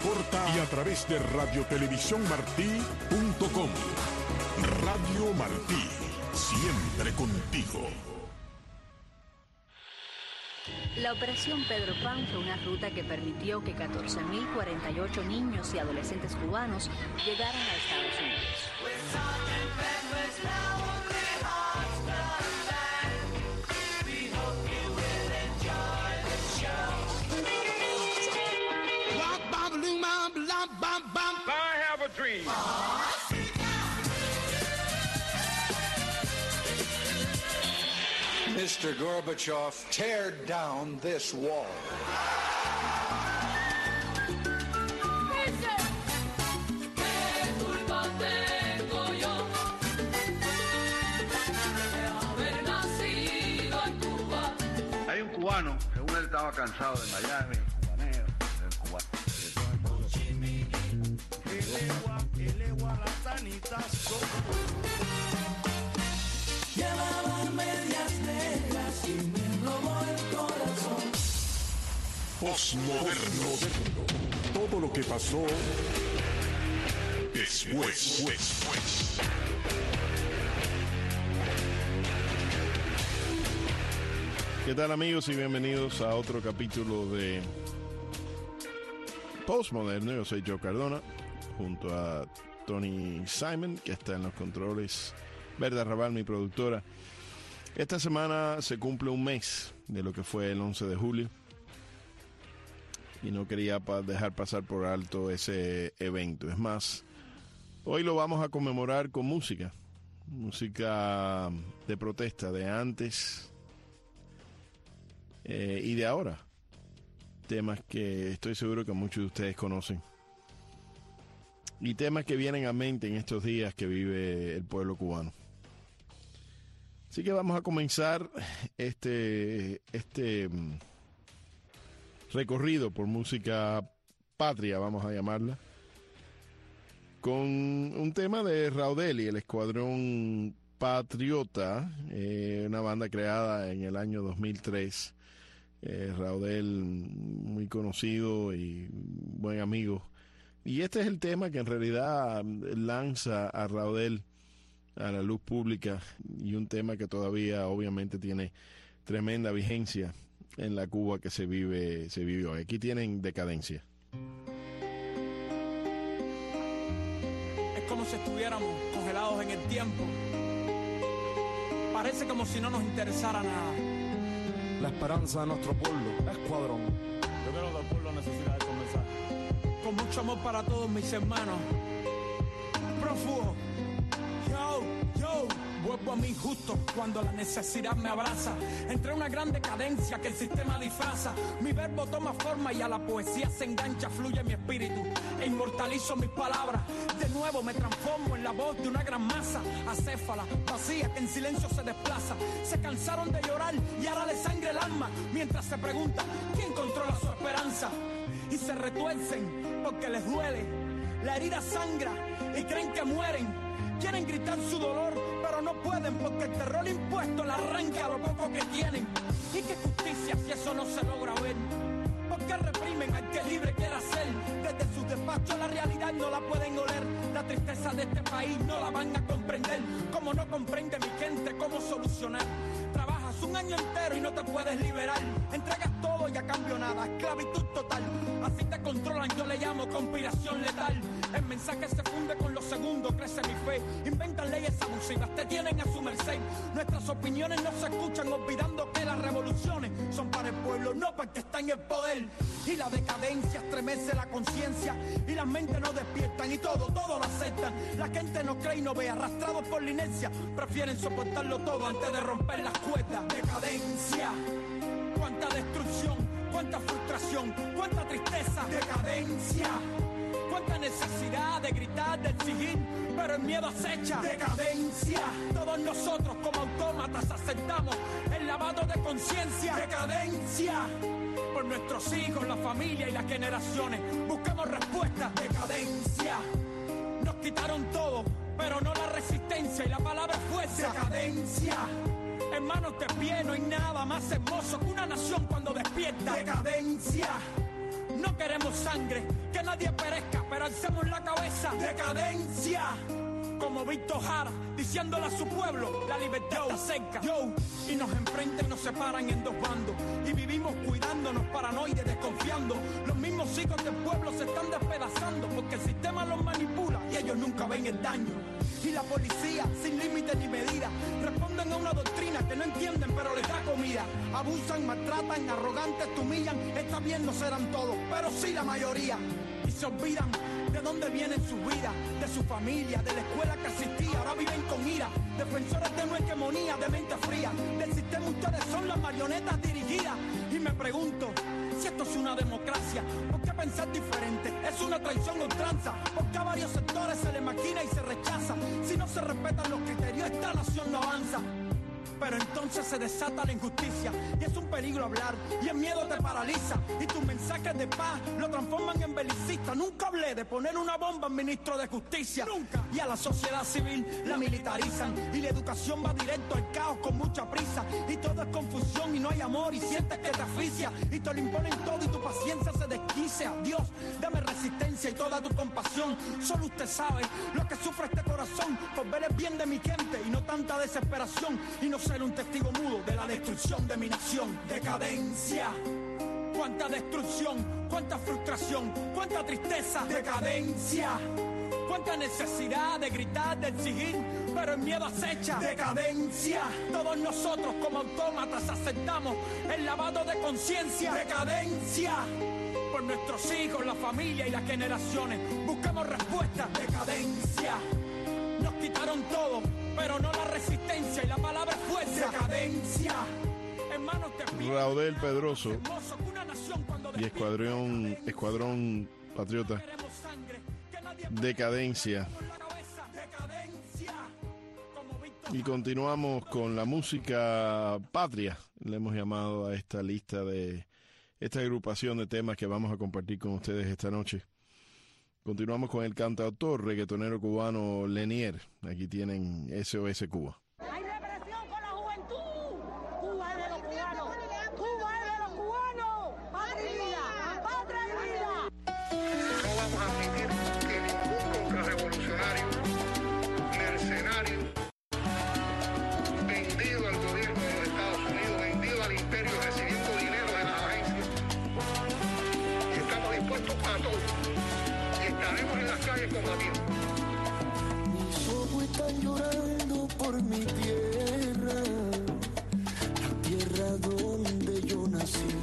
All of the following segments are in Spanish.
corta y a través de radiotelevisiónmartí.com. Radio Martí, siempre contigo. La Operación Pedro Pan fue una ruta que permitió que 14.048 niños y adolescentes cubanos llegaran a Estados Unidos. I have a dream. Mr. Gorbachev, tear down this wall. Hay un cubano, según él estaba cansado de Miami, cubaneo, del cubano. Llevaba medias negras y me robó el corazón. Postmoderno. Todo lo que pasó después. ¿Qué tal, amigos? Y bienvenidos a otro capítulo de Postmoderno. Yo soy Joe Cardona, junto a Tony Simon, que está en los controles, Verda Raval, mi productora. Esta semana se cumple un mes de lo que fue el 11 de julio y no quería dejar pasar por alto ese evento. Es más, hoy lo vamos a conmemorar con música de protesta de antes y de ahora. Temas que estoy seguro que muchos de ustedes conocen. Y temas que vienen a mente en estos días que vive el pueblo cubano. Así que vamos a comenzar este recorrido por música patria, vamos a llamarla, con un tema de Raudel y el Escuadrón Patriota, una banda creada en el año 2003. Raudel, muy conocido y buen amigo. Y este es el tema que en realidad lanza a Raudel a la luz pública, y un tema que todavía obviamente tiene tremenda vigencia en la Cuba que se vive hoy. Aquí tienen Decadencia. Es como si estuviéramos congelados en el tiempo. Parece como si no nos interesara nada. La esperanza de nuestro pueblo, Escuadrón. Yo creo que el pueblo necesita de conversar. Con mucho amor para todos mis hermanos. Prófugo. Yo, vuelvo a mí justo cuando la necesidad me abraza. Entre una gran decadencia que el sistema disfraza. Mi verbo toma forma y a la poesía se engancha, fluye mi espíritu e inmortalizo mis palabras. De nuevo me transformo en la voz de una gran masa acéfala, vacía, que en silencio se desplaza. Se cansaron de llorar y ahora les sangra el alma, mientras se pregunta quién controla su esperanza. Y se retuercen porque les duele, la herida sangra y creen que mueren. Quieren gritar su dolor, pero no pueden porque el terror impuesto le arranca lo poco que tienen. ¿Y qué justicia si eso no se logra ver? ¿Por qué reprimen al que libre quiera ser? Desde sus despachos la realidad no la pueden oler. La tristeza de este país no la van a comprender. Como no comprende mi gente cómo solucionar. Trabajas un año entero y no te puedes liberar. Entregas todo y a cambio nada, esclavitud total. Así te controlan, yo le llamo conspiración letal. El mensaje se funde con los segundos, crece mi fe. Inventan leyes abusivas, te tienen a su merced. Nuestras opiniones no se escuchan, olvidando que las revoluciones son para el pueblo, no para el que está en el poder. Y la decadencia estremece la conciencia y las mentes no despiertan y todo lo aceptan. La gente no cree y no ve, arrastrados por la inercia. Prefieren soportarlo todo antes de romper las cuerdas. Decadencia, cuánta destrucción, cuánta frustración, cuánta tristeza. Decadencia, cuánta necesidad de gritar, de exigir, pero el miedo acecha. Decadencia, todos nosotros como autómatas aceptamos el lavado de conciencia. Decadencia, por nuestros hijos, la familia y las generaciones buscamos respuestas. Decadencia, nos quitaron todo, pero no la resistencia y la palabra fuerza. Decadencia, hermanos de pie, no hay nada más hermoso que una nación cuando despierta. Decadencia, No queremos sangre, que nadie perezca, pero alcemos la cabeza. Decadencia. Como Víctor Jara, diciéndole a su pueblo, la libertad está cerca. Y nos enfrentan y nos separan en dos bandos. Y vivimos cuidándonos, paranoides, desconfiando. Los mismos hijos del pueblo se están despedazando, porque el sistema los manipula y ellos nunca ven el daño. Y la policía, sin límites ni medidas, responden a una doctrina que no entienden, pero les da comida. Abusan, maltratan, arrogantes, te humillan. Está bien, no serán todos, pero sí la mayoría. Y se olvidan de dónde vienen sus vidas, de su familia, de la escuela que asistía. Ahora viven con ira, defensores de nuestra hegemonía, de mente fría. Del sistema ustedes son las marionetas dirigidas. Y me pregunto, si esto es una democracia, ¿por qué pensar diferente? Es una traición o ultranza, porque a varios sectores se le maquina y se rechaza. Si no se respetan los criterios, esta nación no avanza. Pero entonces se desata la injusticia y es un peligro hablar y el miedo te paraliza y tus mensajes de paz lo transforman en belicista. Nunca hablé de poner una bomba al ministro de justicia, nunca. Y a la sociedad civil la militarizan y la educación va directo al caos con mucha prisa y todo es confusión y no hay amor y sientes que te asfixia y te lo imponen todo y tu paciencia se desquicia. Dios, dame resistencia y toda tu compasión. Solo usted sabe lo que sufre este corazón por ver el bien de mi gente y no tanta desesperación y no ser un testigo mudo de la destrucción de mi nación. Decadencia. Cuánta destrucción, cuánta frustración, cuánta tristeza. Decadencia. Cuánta necesidad de gritar, de exigir, pero el miedo acecha. Decadencia. Todos nosotros como autómatas aceptamos el lavado de conciencia. Decadencia. Por nuestros hijos, la familia y las generaciones buscamos respuestas. Decadencia. Nos quitaron todo, pero no la resistencia y la palabra es fuerza. Decadencia. Hermanos, Raudel Pedroso y Escuadrón Patriota. Decadencia. Y continuamos con la música patria. Le hemos llamado a esta lista de esta agrupación de temas que vamos a compartir con ustedes esta noche. Continuamos con el cantautor reggaetonero cubano Lenier. Aquí tienen SOS Cuba. Hay represión con la juventud. Cuba es de los cubanos. Cuba es de los cubanos. Patria y vida. Patria y vida. No vamos a admitir que ningún contrarrevolucionario, mercenario, vendido al gobierno de los Estados Unidos, vendido al imperio, recibiendo dinero de las agencias, estamos dispuestos a todo. Estaremos en las calles combatiendo. Mis ojos están llorando por mi tierra, la tierra donde yo nací.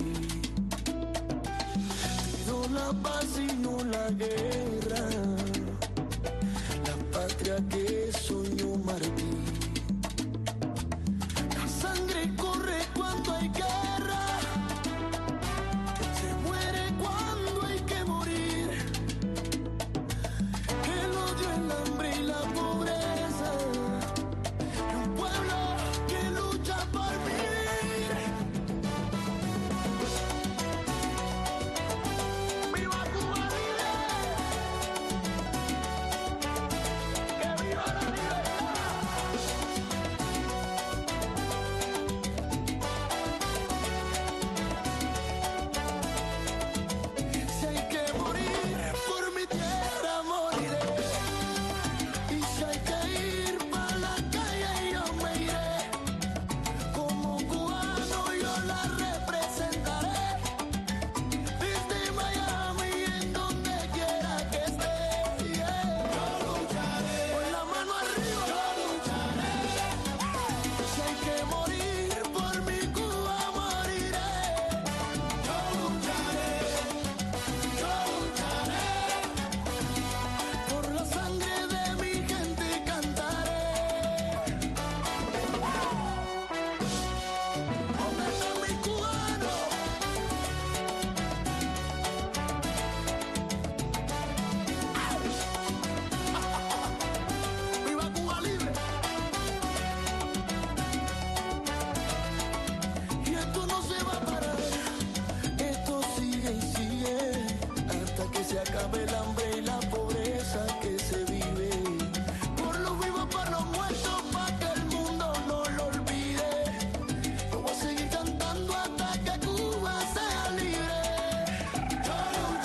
Pido la paz y no la guerra, la patria que soñó Martí. La sangre corre cuando hay guerra, se muere cuando hay que morir. El odio, el hambre y la pobreza, y un pueblo que lucha por vivir. ¡Viva Cuba libre! ¡Que viva la libertad! Si hay que morir por mi tierra, moriré. Y si hay que ir pa' la calle, yo me iré. Como cubano yo la representaré. Desde Miami, en donde quiera que esté. Yo lucharé. Con la mano arriba. Yo lucharé. Si hay que morir por mi Cuba, moriré. Yo lucharé. Yo lucharé. Por la sangre de mi gente cantaré. ¿Dónde están mis cubanos? ¡Viva Cuba libre! Y esto no se va a parar, esto sigue y sigue, hasta que se acabe el hambre y la pobreza que se vive. Por los vivos, por los muertos, para que el mundo no lo olvide. Yo voy a seguir cantando hasta que Cuba sea libre. Yo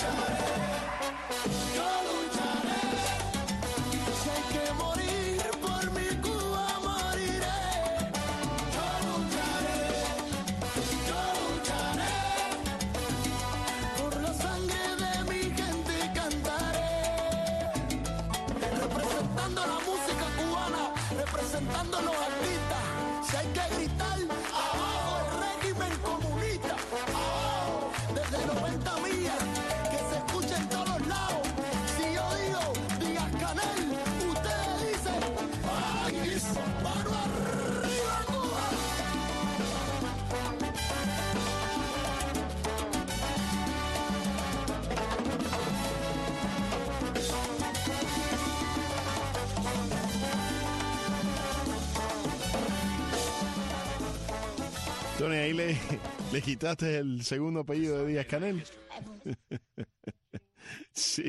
apoyando la música cubana, representando a los artistas. Si hay que gritar, abajo el régimen comunista, abajo, desde 90 millas, que se escuche en todos lados. Si yo digo, Díaz-Canel, ustedes dicen, país, mano arriba, Cuba. Tony, ahí le quitaste el segundo apellido de Díaz-Canel. Sí.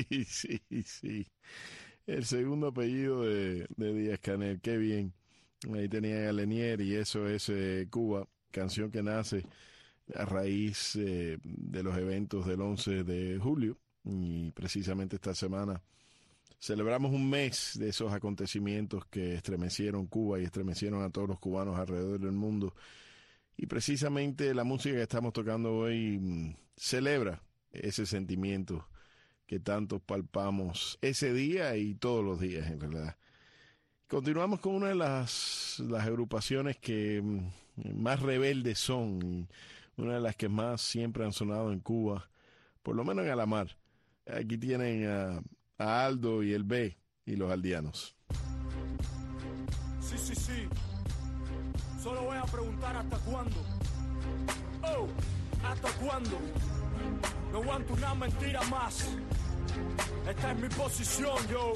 El segundo apellido de Díaz-Canel, qué bien. Ahí tenía a Lenier y eso es Cuba, canción que nace a raíz de los eventos del 11 de julio. Y precisamente esta semana celebramos un mes de esos acontecimientos que estremecieron Cuba y estremecieron a todos los cubanos alrededor del mundo. Y precisamente la música que estamos tocando hoy celebra ese sentimiento que tanto palpamos ese día y todos los días, en realidad. Continuamos con una de las agrupaciones que más rebeldes son y una de las que más siempre han sonado en Cuba, por lo menos en Alamar. Aquí tienen a Aldo y el B y los aldeanos. Sí. Solo voy a preguntar hasta cuándo. Oh, ¿hasta cuándo? No aguanto una mentira más. Esta es mi posición, yo.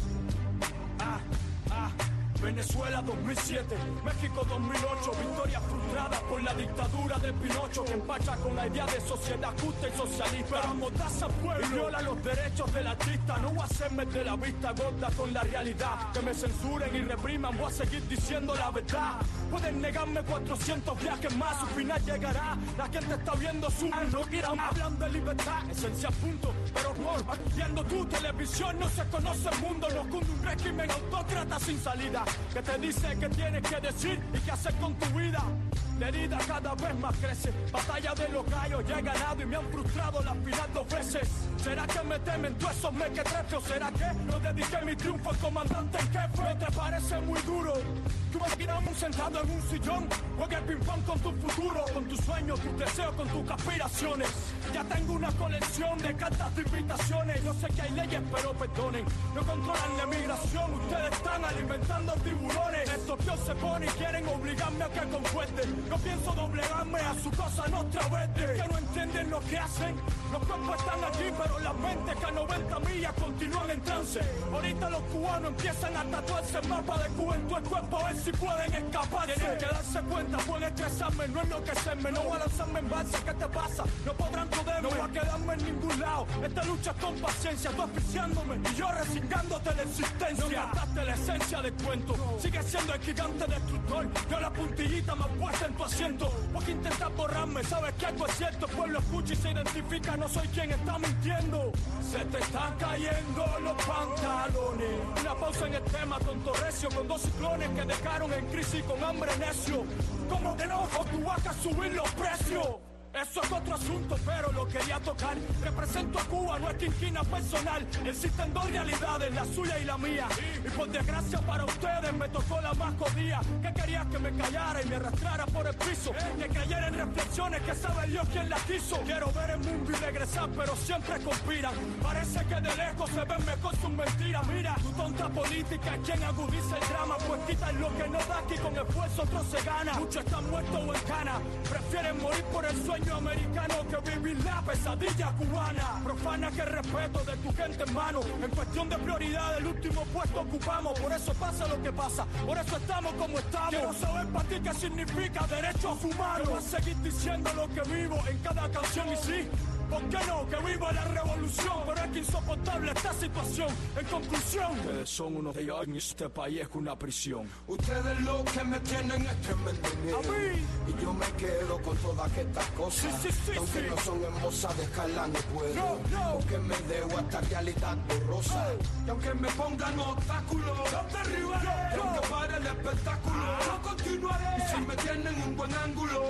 Venezuela 2007, México 2008, victoria frustrada por la dictadura de Pinocho, que empacha con la idea de sociedad justa y socialista, pero amordaza pueblo y viola los derechos del artista. No voy a hacerme de la vista gorda con la realidad, que me censuren y repriman, voy a seguir diciendo la verdad. Pueden negarme 400 viajes más, su final llegará. La gente está viendo su no quieran, hablan de libertad, esencia punto, pero viendo tu televisión no se conoce el mundo, nos cunde un régimen autócrata sin salida, que te dice que tienes que decir y qué hacer con tu vida. La herida cada vez más crece, batalla de los gallos, ya he ganado y me han frustrado la final 2 veces. ¿Será que me temen tú esos mequetrefes o será que no dediqué mi triunfo al comandante en jefe? ¿No te parece muy duro? Tú vas a ir sentado en un sillón, juega el ping-pong con tu futuro, con tus sueños, tus deseos, con tus aspiraciones. Ya tengo una colección de cartas de invitaciones, yo sé que hay leyes pero perdonen, no controlan la migración, ustedes están alimentando tiburones. Estos tíos se ponen y quieren obligarme a que concuerde. No pienso doblegarme a su cosa nostra verde. Que no entienden lo que hacen. Los cuerpos están aquí, pero las mentes que a 90 millas continúan en trance. Ahorita los cubanos empiezan a tatuarse el mapa de Cuba en tu cuerpo, a ver si pueden escapar. Tienen que darse cuenta, pueden estresarme, no enloquecerme. No voy a lanzarme en balsa, ¿qué te pasa? No podrán joderme, no voy a quedarme en ningún lado. Esta lucha es con paciencia, tú asfixiándome y yo resignándote la existencia. No mataste la esencia del cuento, sigue siendo el gigante destructor. Yo la puntillita más puesta en tu asiento, porque intentas borrarme, sabes que algo es cierto. El pueblo escucha y se identifica, no soy quien está mintiendo. Se te están cayendo los pantalones. Una pausa en el tema, tonto recio, con 2 ciclones que dejaron en crisis con hambre necio. Como que no, o tú vas a subir los precios. Eso es otro asunto, pero lo quería tocar. Represento a Cuba, no es quinquina personal. Existen 2 realidades, la suya y la mía. Y por desgracia para ustedes me tocó la más jodida. Que querías que me callara y me arrastrara por el piso. Que cayera en reflexiones que sabe Dios quién las quiso. Quiero ver el mundo y regresar, pero siempre conspiran. Parece que de lejos se ven mejor sus mentiras. Mira, tu tonta política es quien agudiza el drama. Pues quitan lo que no da, que con esfuerzo otro se gana. Muchos están muertos o en cana, prefieren morir por el sueño americano que vivir la pesadilla cubana. Profana que el respeto de tu gente, hermano. En cuestión de prioridad, el último puesto ocupamos. Por eso pasa lo que pasa, por eso estamos como estamos. Quiero saber para ti qué significa derechos humanos. Voy a seguir diciendo lo que vivo en cada canción y sí, ¿por qué no? Que viva la revolución. Pero es que insoportable esta situación. En conclusión, ustedes son unos de ellos y este país es una prisión. Ustedes lo que me tienen es tremendo miedo. A mí. Y yo me quedo con todas estas cosas. Sí, aunque no son hermosas, dejarlas no puedo. No. Porque me debo a esta realidad borrosa. Y aunque me pongan obstáculos, no derribaré. Y aunque pare el espectáculo, no continuaré. Y si me tienen un buen ángulo,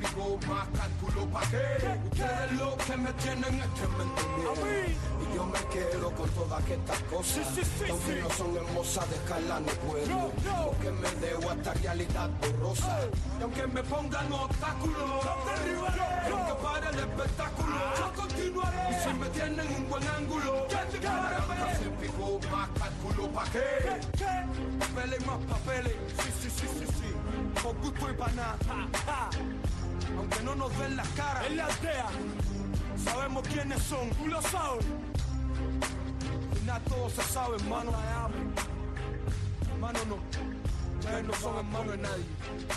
más cálculo pa' qué. Ustedes lo que me tienen es tremendo miedo. Y yo me quiero con todas estas cosas. Que aunque no son hermosas, dejarlas no puedo. Porque me debo a esta realidad borrosa. Y aunque me pongan obstáculos, y aunque pare el espectáculo, yo continuaré. Y si me tienen un buen ángulo, se picó más cálculo pa' qué. Papeles y más papeles, sí. Por gusto y pa' nada. Aunque no nos den las caras, en la aldea sabemos quiénes son, tú lo sabes. Y nada, todo se sabe, hermano. Hermano no, ustedes no son hermanos de nadie.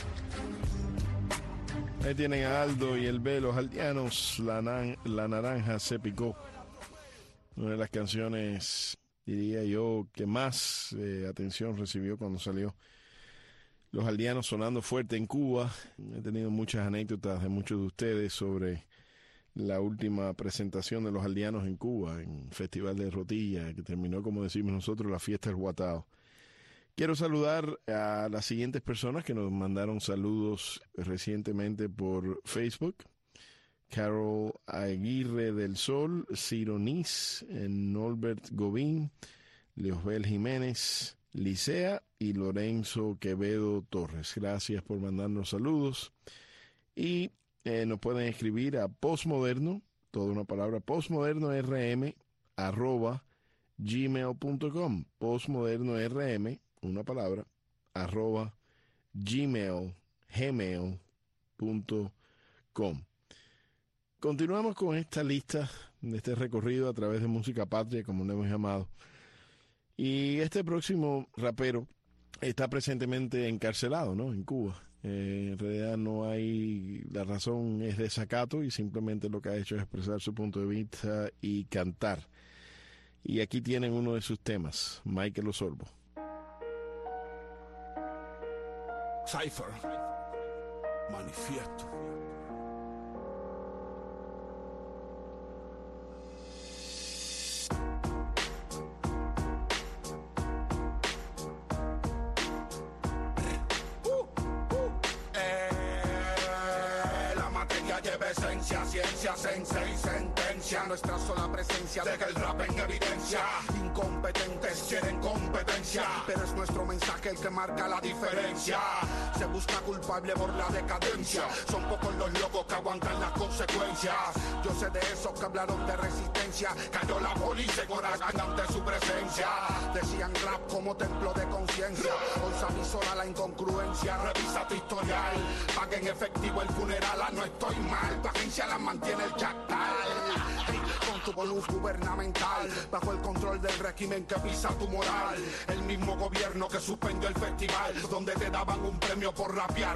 Ahí tienen a Aldo y el B, los aldeanos, la naranja se picó. Una de las canciones, diría yo, que más atención recibió cuando salió. Los aldeanos sonando fuerte en Cuba. He tenido muchas anécdotas de muchos de ustedes sobre la última presentación de los aldeanos en Cuba, en Festival de Rotilla, que terminó, como decimos nosotros, la fiesta del Guatao. Quiero saludar a las siguientes personas que nos mandaron saludos recientemente por Facebook. Carol Aguirre del Sol, Ciro Nis, Norbert Gobín, Leosbel Jiménez, Licea y Lorenzo Quevedo Torres. Gracias por mandarnos saludos. Y nos pueden escribir a postmoderno, toda una palabra, postmodernorm@gmail.com. Postmodernorm, una palabra, @gmail.com. Continuamos con esta lista, de este recorrido a través de música patria, como le hemos llamado. Y este próximo rapero está presentemente encarcelado, ¿no? En Cuba. En realidad no hay, la razón es desacato y simplemente lo que ha hecho es expresar su punto de vista y cantar. Y aquí tienen uno de sus temas, Michael Osorbo. Cypher, manifiesto. Esencia, ciencia, sensei, sentencia. Nuestra sola presencia deja el rap en evidencia. Incompetentes quieren competencia, pero es nuestro mensaje el que marca la diferencia. Se busca culpable por la decadencia. Son pocos los locos que aguantan las consecuencias. Yo sé de esos que hablaron de resistencia. Cayó la policía en horas ante su presencia. Decían rap como templo de conciencia. Hoy se avisora la incongruencia. Revisa tu historial. Paga en efectivo el funeral. No estoy mal. Tu agencia la mantiene el chactal. Con tu bonus gubernamental, bajo el control del régimen que pisa tu moral. El mismo gobierno que suspendió el festival, donde te daban un premio por rapear.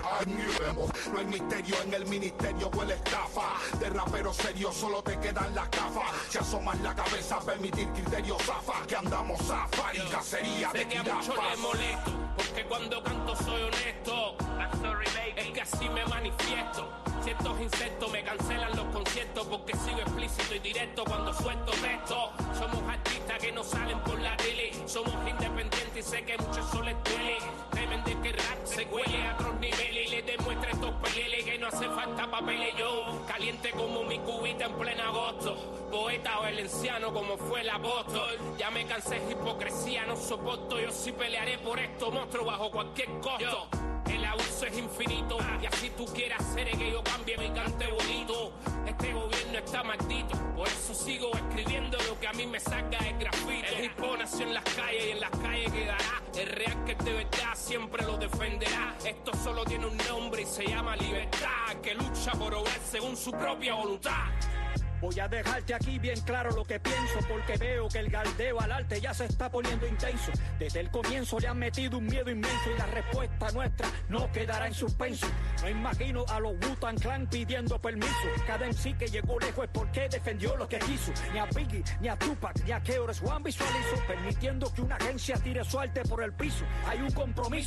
No hay misterio en el ministerio o el estafa. De rapero serio solo te quedan las gafas. Si asomas la cabeza a permitir criterios zafa, que andamos zafa y cacería de que a muchos les molesto, porque cuando canto soy honesto. I'm sorry, baby. Es que así me manifiesto. Ciertos insectos me cancelan los conciertos porque sigo explícito y directo cuando suelto texto. Somos artistas que no salen por la tele. Somos independientes y sé que muchos eso les duele. Temen de que rap se cuele a otros niveles y les demuestre estos peleles que no hace falta papeles. Yo, caliente como mi cubita en pleno agosto. Poeta o valenciano como fue el apóstol. Ya me cansé de hipocresía, no soporto. Yo sí pelearé por estos monstruos bajo cualquier costo. El abuso es infinito y así tú quieras hacer que yo cambie mi cante bonito. Este gobierno está maldito, por eso sigo escribiendo lo que a mí me saca el grafito. El hip hop nació en las calles y en las calles quedará. El real que es de verdad siempre lo defenderá. Esto solo tiene un nombre y se llama libertad, que lucha por obrar según su propia voluntad. Voy a dejarte aquí bien claro lo que pienso, porque veo que el galdeo al arte ya se está poniendo intenso. Desde el comienzo le han metido un miedo inmenso y la respuesta nuestra no quedará en suspenso. No imagino a los Wu-Tang Clan pidiendo permiso. Cada MC que llegó lejos es porque defendió lo que quiso. Ni a Biggie, ni a Tupac, ni a KRS-One visualizo, permitiendo que una agencia tire su arte por el piso. Hay un compromiso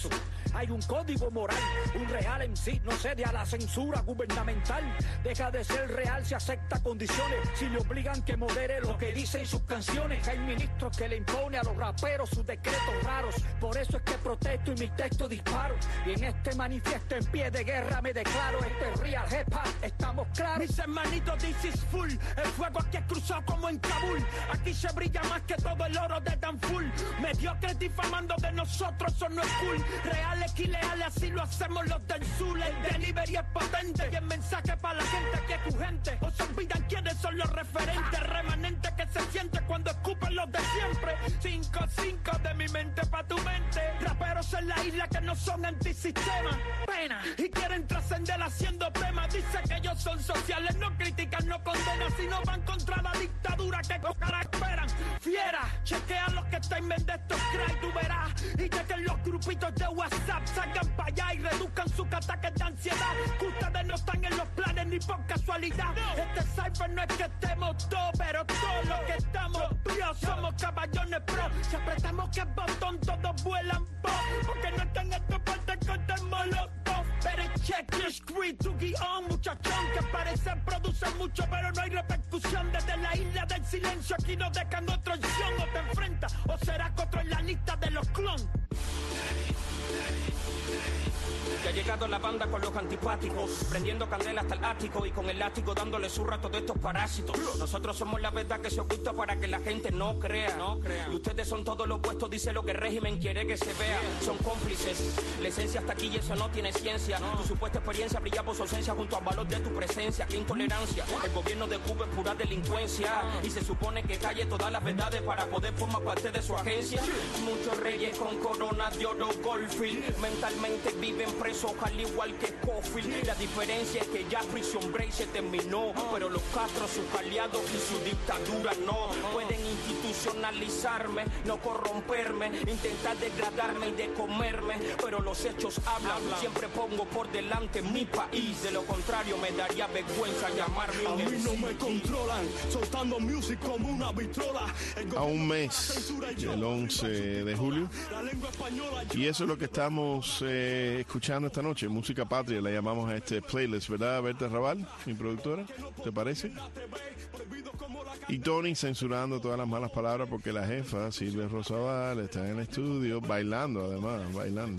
Hay un código moral, un real en sí, no cede a la censura gubernamental. Deja de ser real si acepta condiciones, si le obligan que modere lo que dice en sus canciones. Hay ministros que le imponen a los raperos sus decretos raros. Por eso es que protesto y mi texto disparo. Y en este manifiesto en pie de guerra me declaro. Este es real hip hop, estamos claros. Mis hermanitos, this is full. El fuego aquí es cruzado como en Kabul. Aquí se brilla más que todo el oro de Danful. Mediocres difamando de nosotros, eso no es cool. Reales y leales, así lo hacemos los del sur. El delivery es potente y el mensaje para la gente que es urgente. O se olvidan quiénes son los referentes. Remanente que se siente cuando escupen los de siempre. 5-5 de mi mente pa' tu mente. Raperos en la isla que no son antisistema. Pena, y quieren trascender haciendo temas. Dicen que ellos son sociales, no critican, no condenan. Si no van contra la dictadura que con cara esperan. Fiera, chequea los que estén vendiendo estos cry, tú verás. Y que los grupitos de WhatsApp salgan para allá y reduzcan sus ataques de ansiedad. Que ustedes no están en los planes ni por casualidad. Este cypher no es que estemos todos, pero todos los que estamos pros somos caballones pro. Si apretamos que el botón todos vuelan po. Porque no están estos partes con el molotov. Better check your screen to guión, muchachón. Que parecen producen mucho pero no hay repercusión. Desde la isla del silencio aquí no dejan otra opción. O te enfrentas o serás otro en la lista de los clones. Ya ha llegado la banda con los antipáticos, prendiendo candela hasta el ático y con el látigo dándole su rato de estos parásitos. Nosotros somos la verdad que se oculta para que la gente no crea. Y ustedes son todos lo opuesto, dice lo que el régimen quiere que se vea. Son cómplices, la esencia hasta aquí y eso no tiene ciencia. Tu supuesta experiencia brilla por su ausencia junto al valor de tu presencia. ¡Qué intolerancia! El gobierno de Cuba es pura delincuencia y se supone que calle todas las verdades para poder formar parte de su agencia. Muchos reyes con corona de oro Goldfield mentalmente viven presos al igual que Scofield. La diferencia es que ya Prison Break se terminó, pero los Castro, sus aliados y su dictadura no pueden institucionalizarme, no corromperme, intentar degradarme y de comerme, pero los hechos hablan. Siempre pongo por delante mi país, de lo contrario me daría vergüenza llamarme un A mí no me controlan, soltando music como una pistola. A un mes del 11 de julio. Y eso es lo que estamos escuchando esta noche, música patria, la llamamos a este playlist, ¿verdad, Berta Raval, mi productora? ¿Te parece? Y Tony censurando todas las malas palabras porque la jefa, Silvia Rosabal, está en el estudio, bailando además, bailando.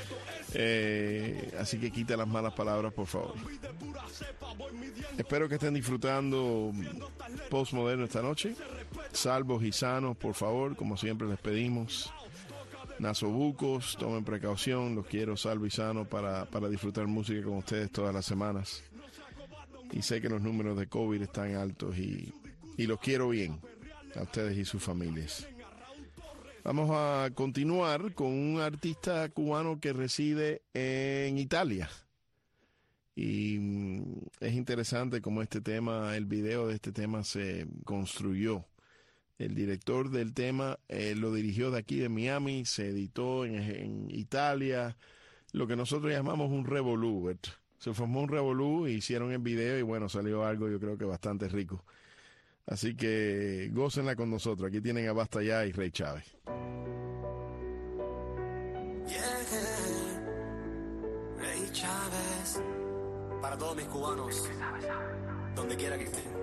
Así que quita las malas palabras, por favor. Espero que estén disfrutando Postmoderno esta noche. Salvos y sanos, por favor, como siempre les pedimos. Nasobucos, tomen precaución, los quiero salvo y sano para disfrutar música con ustedes todas las semanas. Y sé que los números de COVID están altos y los quiero bien, a ustedes y sus familias. Vamos a continuar con un artista cubano que reside en Italia. Y es interesante cómo este tema, el video de este tema se construyó. El director del tema lo dirigió de aquí de Miami, se editó en Italia, lo que nosotros llamamos un revolú. Se formó un revolú, hicieron el video y bueno, salió algo yo creo que bastante rico. Así que gócenla con nosotros. Aquí tienen a Basta Ya y Rey Chávez. Rey Chávez, para todos mis cubanos, donde quiera que estén.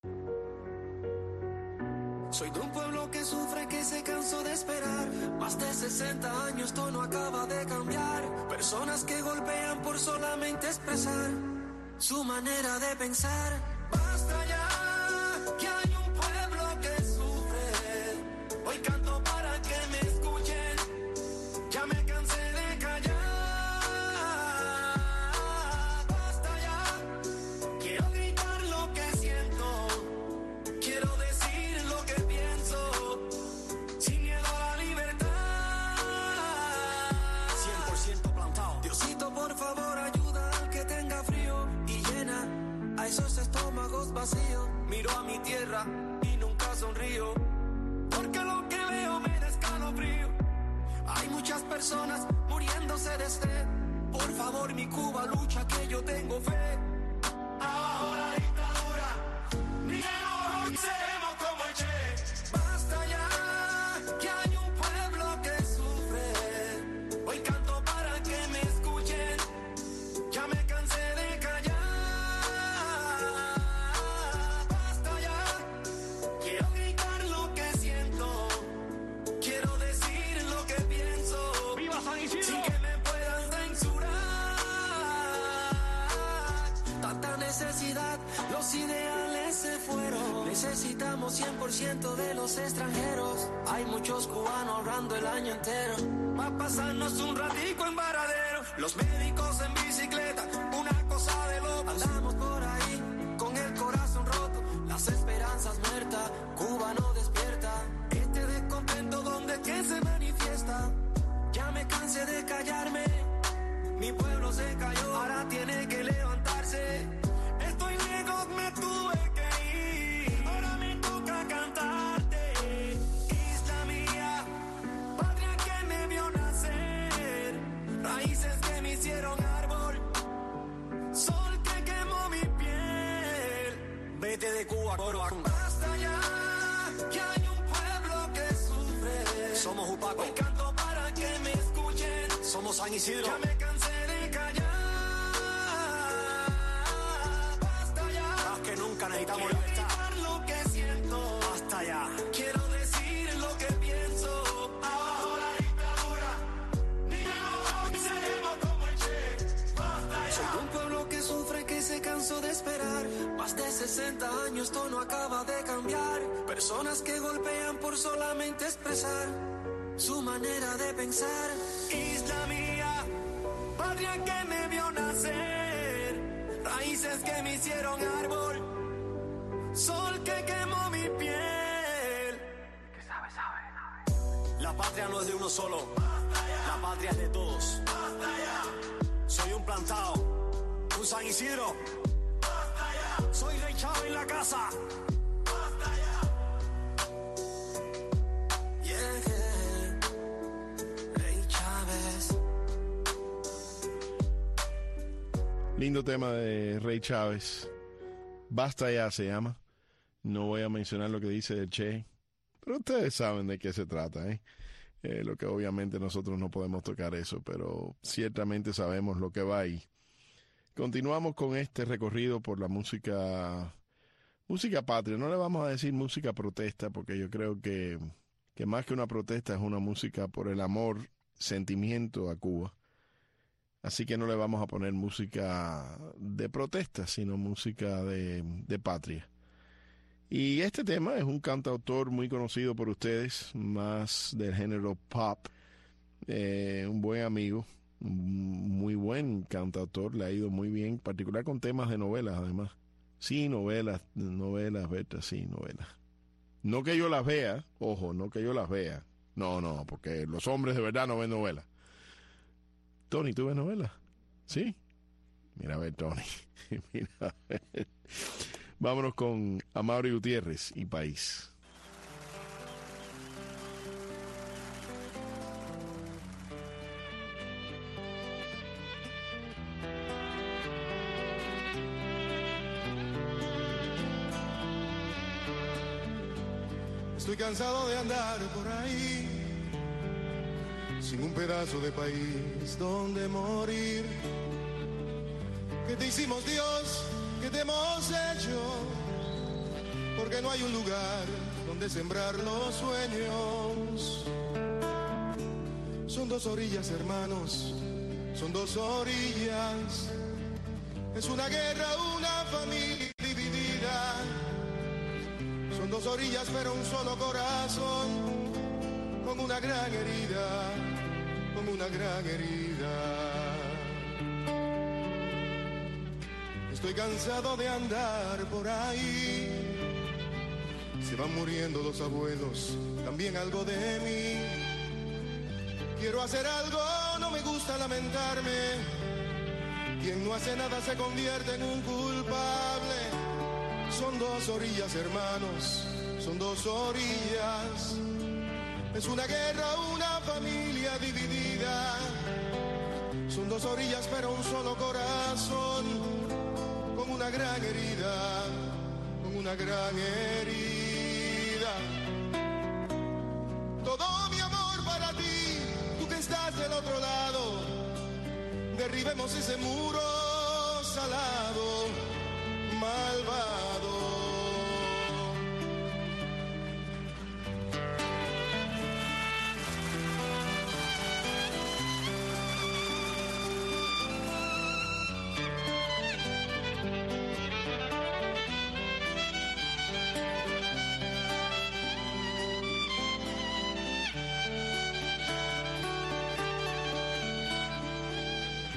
Soy de un pueblo que sufre, que se cansó de esperar. Más de 60 años, esto no acaba de cambiar. Personas que golpean por solamente expresar su manera de pensar. Basta ya, que hay un pueblo que sufre. Hoy canto para que me escuchen. Ya me cansé de callar. Basta ya, quiero gritar lo que siento. Quiero decir lo que pienso, sin miedo a la libertad. 100% plantado. Diosito, por favor, ayuda al que tenga frío y llena a esos estómagos vacíos. Miro a mi tierra y nunca sonrío, porque lo que veo me da escalofrío. Hay muchas personas muriéndose de sed. Por favor, mi Cuba lucha, que yo tengo fe. Abajo la dictadura, ni seremos como el Che. Basta ya, que hay un pueblo que sufre. Hoy canto para sentimiento de los extranjeros. Hay muchos cubanos ahorrando el año entero. Va a pasarnos un ratico en Varadero. Los médicos en bicicleta, una cosa de locos. Andamos por ahí con el corazón roto, las esperanzas muertas. Cuba no despierta. Este descontento donde es que se manifiesta. Ya me cansé de callarme. Mi pueblo se cayó, ahora tiene que levantarse. Estoy lejos, me tuve que ir. Ahora me toca cantarte. Isla mía, patria que me vio nacer. Raíces que me hicieron árbol. Sol que quemó mi piel. Vete de Cuba, coro. Basta ya, que hay un pueblo que sufre. Somos Upaco. Hoy canto para que me escuchen. Somos San Isidro. Ya me cansé de callar. Basta ya. Más que nunca necesitamos libertad. Lo que siento. Basta ya. Quiero decir lo que pienso. Abajo la dictadura. Ni no seremos como el Che. Basta ya. Soy un pueblo que sufre, que se cansó de esperar. Más de 60 años, esto no acaba de cambiar. Personas que golpean por solamente expresar su manera de pensar. Isla mía, patria que me vio nacer. Raíces que me hicieron árbol. Sol que quemó mi piel. ¿Qué sabe? La patria no es de uno solo. La patria es de todos. Soy un plantado, un San Isidro. Soy Rey Chávez en la casa. Lindo tema de Rey Chávez. Basta ya se llama. No voy a mencionar lo que dice del Che, pero ustedes saben de qué se trata, ¿eh? Lo que obviamente nosotros no podemos tocar eso, pero ciertamente sabemos lo que va ahí. Continuamos con este recorrido por la música patria. No le vamos a decir música protesta, porque yo creo que más que una protesta es una música por el amor, sentimiento a Cuba. Así que no le vamos a poner música de protesta, sino música de patria. Y este tema es un cantautor muy conocido por ustedes, más del género pop, un buen amigo, un muy buen cantautor, le ha ido muy bien, en particular con temas de novelas además. Sí, novelas, Berta, sí, novelas. No que yo las vea, ojo, no que yo las vea. No, porque los hombres de verdad no ven novelas. Tony, ¿tú ves novelas? ¿Sí? Mira a ver, Tony. Mira a ver. Vámonos con Amaury Gutiérrez y País. Estoy cansado de andar por ahí sin un pedazo de país donde morir. ¿Qué te hicimos, Dios? ¿Qué te hemos hecho? Porque no hay un lugar donde sembrar los sueños. Son dos orillas, hermanos, son dos orillas. Es una guerra, una familia dividida. Son dos orillas pero un solo corazón, con una gran herida, con una gran herida. Estoy cansado de andar por ahí. Se van muriendo los abuelos, también algo de mí. Quiero hacer algo, no me gusta lamentarme. Quien no hace nada se convierte en un culpable. Son dos orillas, hermanos, son dos orillas. Es una guerra, una familia dividida. Son dos orillas pero un solo corazón, con una gran herida, con una gran herida. Todo mi amor para ti, tú que estás del otro lado. Derribemos ese muro salado, malvado.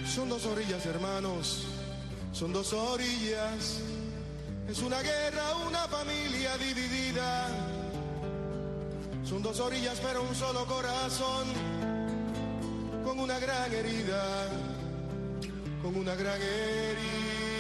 Son dos orillas, hermanos, son dos orillas. Es una guerra, una familia dividida. Son dos orillas pero un solo corazón, con una gran herida, con una gran herida.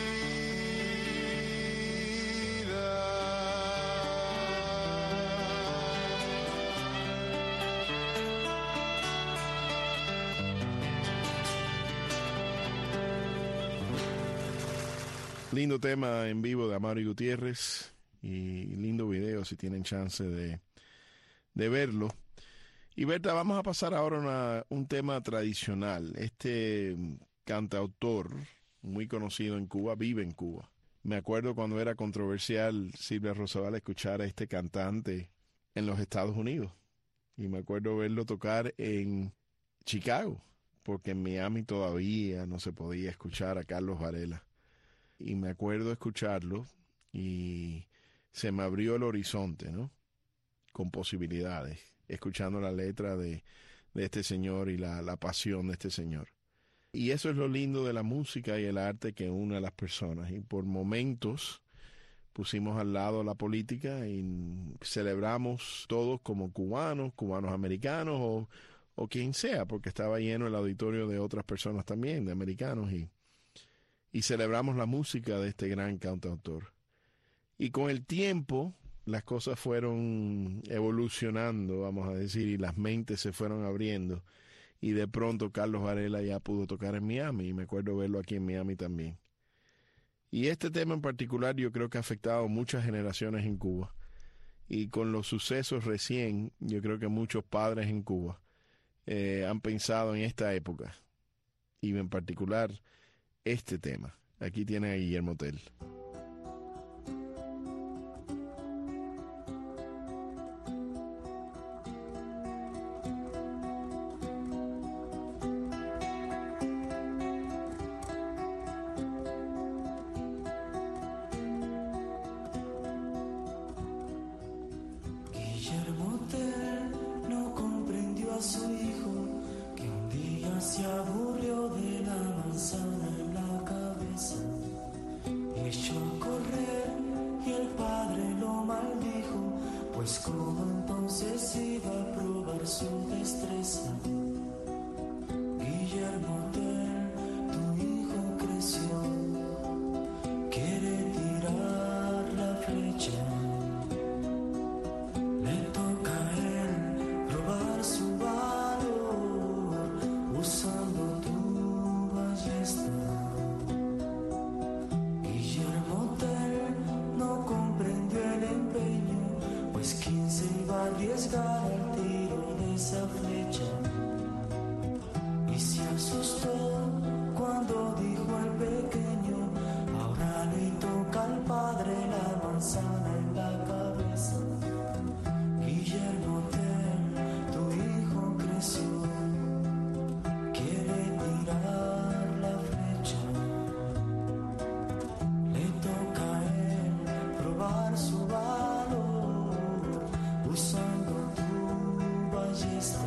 Lindo tema en vivo de Amaury Gutiérrez y lindo video si tienen chance de verlo. Y Berta, vamos a pasar ahora a un tema tradicional. Este cantautor muy conocido en Cuba vive en Cuba. Me acuerdo cuando era controversial Silvia Rosabal escuchar a este cantante en los Estados Unidos. Y me acuerdo verlo tocar en Chicago, porque en Miami todavía no se podía escuchar a Carlos Varela. Y me acuerdo escucharlo y se me abrió el horizonte, ¿no? Con posibilidades, escuchando la letra de este señor y la pasión de este señor. Y eso es lo lindo de la música y el arte que une a las personas. Y por momentos pusimos al lado la política y celebramos todos como cubanos americanos o quien sea, porque estaba lleno el auditorio de otras personas también, de americanos, y celebramos la música de este gran cantautor. Y con el tiempo las cosas fueron evolucionando, vamos a decir, y las mentes se fueron abriendo. Y de pronto Carlos Varela ya pudo tocar en Miami, y me acuerdo verlo aquí en Miami también. Y este tema en particular yo creo que ha afectado muchas generaciones en Cuba. Y con los sucesos recién, yo creo que muchos padres en Cuba han pensado en esta época. Y en particular este tema. Aquí tiene a Guillermo Tell. Guillermo Tell no comprendió a su hijo, que un día se aburrió de la manzana en la cabeza. Echó a correr y el padre lo maldijo, pues como entonces iba a probar su destreza. Guillermo Tell, tu hijo creció, quiere tirar la flecha. Le toca a él probar su valor, usando tu ballesta. Guillermo Tell no comprendió el empeño, pues quién se iba a arriesgar al tiro de esa flecha. Y se asustó cuando dijo el pequeño, ahora le toca al padre la manzana en la cabeza. Guillermo Tell, tu hijo creció, quiere tirar la flecha. Le toca a él probar su valor, usando tu ballesta.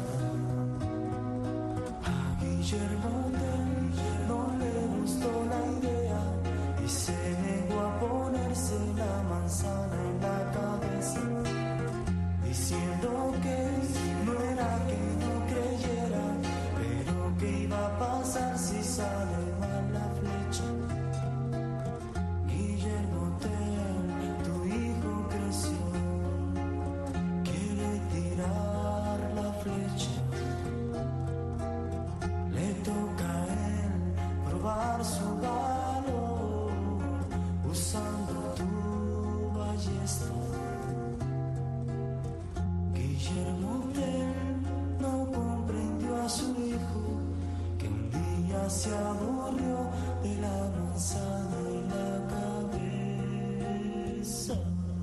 A Guillermo Tell no le gustó la idea y se negó a ponerse la manzana en la cabeza, diciendo que no era que no creyera, pero que iba a pasar si sale mal la flecha. Guillermo Tell, tu hijo creció, quiere tirar la flecha. Le toca a él probar su valor, usando tu ballesta. Guillermo Tell no comprendió a su hijo, que un día se aburrió de la manzana en la cabeza.